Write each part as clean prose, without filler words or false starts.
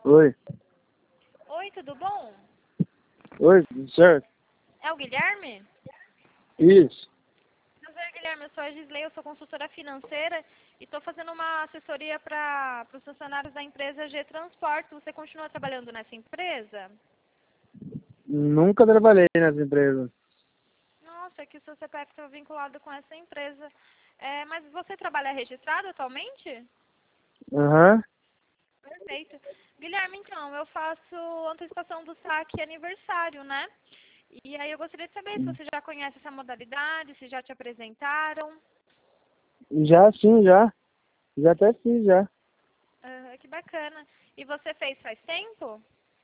Oi. Oi, tudo bom? Oi, certo? É o Guilherme? Isso. Prazer, Guilherme. Eu sou a Gisley, eu sou consultora financeira e estou fazendo uma assessoria para os funcionários da empresa G Transportes. Você continua trabalhando nessa empresa? Nunca trabalhei nessa empresa. Nossa, é que o seu CPF está vinculado com essa empresa. Mas você trabalha registrado atualmente? Aham. Perfeito. Guilherme, então, eu faço antecipação do saque aniversário, né? E aí eu gostaria de saber se você já conhece essa modalidade, se já te apresentaram. Já sim, já. Já até fiz, já. Ah, que bacana. E você fez faz tempo?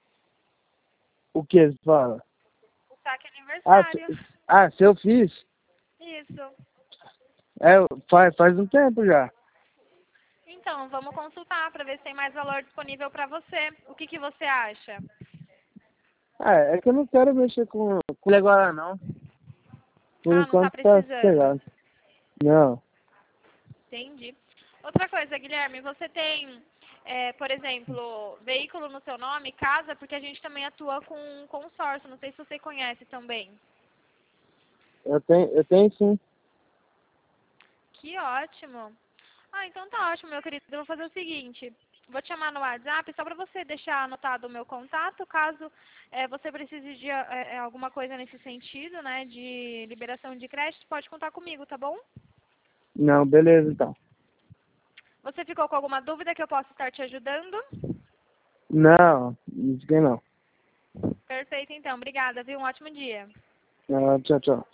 O que você fala? O saque Ah, aniversário. se eu fiz? Isso. É, faz um tempo já. Então, vamos consultar para ver se tem mais valor disponível para você. O que você acha? Ah, é que eu não quero mexer com ele agora, não. Por Ah, não está enquanto tá precisando. sossegado. Não. Entendi. Outra coisa, Guilherme, você tem, por exemplo, veículo no seu nome, casa, porque a gente também atua com consórcio. Não sei se você conhece também. Eu tenho sim. Que ótimo. Ah, então tá ótimo, meu querido. Eu vou fazer o seguinte. Vou te chamar no WhatsApp só para você deixar anotado o meu contato, caso você precise de alguma coisa nesse sentido, né, de liberação de crédito, pode contar comigo, tá bom? Não, beleza então. Você ficou com alguma dúvida que eu possa estar te ajudando? Não fiquei não. Perfeito, então. Obrigada, viu? Um ótimo dia. Não, tchau, tchau.